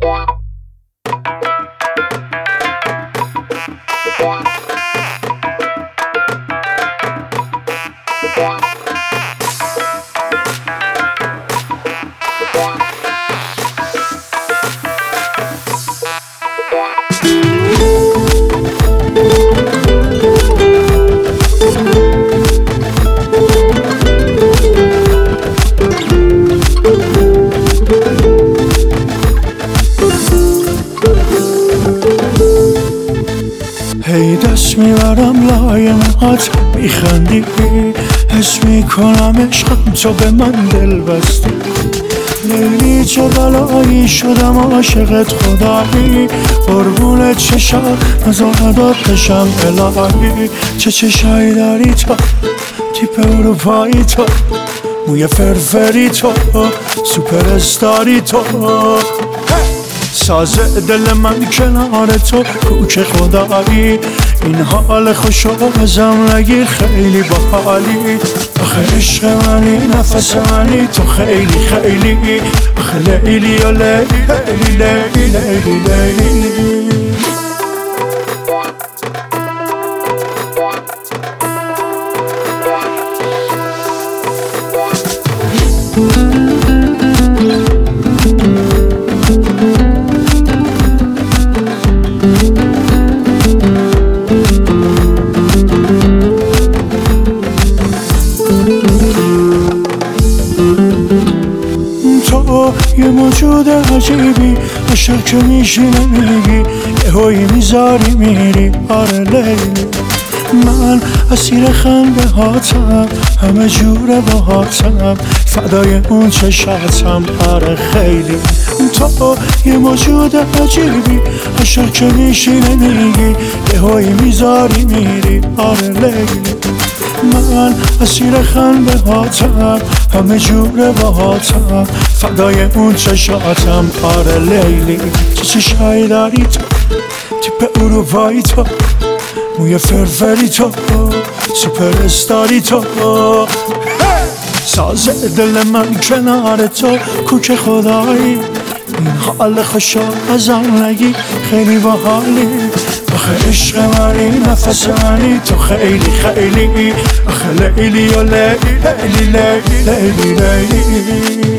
هی دست میبرم لای موهات میخندی، حس میکنم عشقم تو به من دل بستی. لیلی چه بلایی شدم عاشقت خدایی، قربونت چشم نزانداد بشم الهی. چه چشایی داری تو، تیپ اروپایی تو، موی فرفری تو، سوپر استاری تو، ساز دل من کنار تو کوچه خدایی. این حال خوشو ازم نگیر خیلی باحالی، آخه عشق منی نفس منی تو خیلی خیلی، آخه لیلی و لیلی لیلی لیلی لیلی. تو یه موجود عجیبی، عشق که میشینه میگی یهویی میذاری میری. آره لیلی من اسیر خنده هاتم، همه جوره باهاتم، فدای اون چشاتم. آره خیلی تو یه موجود عجیبی، عشق که میشینه میگی یهویی میذاری میری. آره لیلی من اسیر خنده هاتم، همه جوره باهاتم، فدای اون چشاتم. آره لیلی چه چشایی داری تو، تیپ اروپایی تو، موی فرفری تو، سوپر استاری تو، ساز دل من کنار تو کوچه خدایی. این حال خوشو ازم نگی خیلی باحالی، آخه عشق منی نفس منی تو خیلی خیلی، آخه لیلی و لیلی لیلی لیلی لیلی.